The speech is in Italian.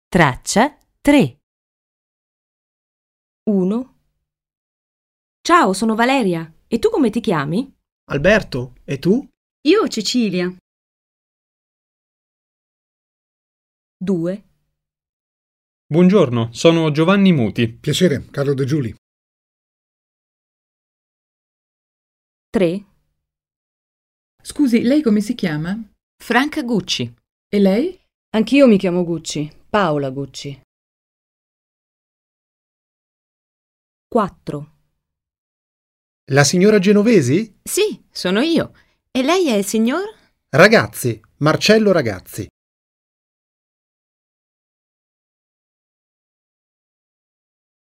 Traccia 3. 1. Ciao, sono Valeria. E tu come ti chiami? Alberto, e tu? Io Cecilia. 2. Buongiorno, sono Giovanni Muti. Piacere, Carlo De Giuli. 3. Scusi, lei come si chiama? Franca Gucci. E lei? Anch'io mi chiamo Gucci, Paola Gucci. 4. La signora Genovesi? Sì, sono io. E lei è il signor? Ragazzi, Marcello Ragazzi.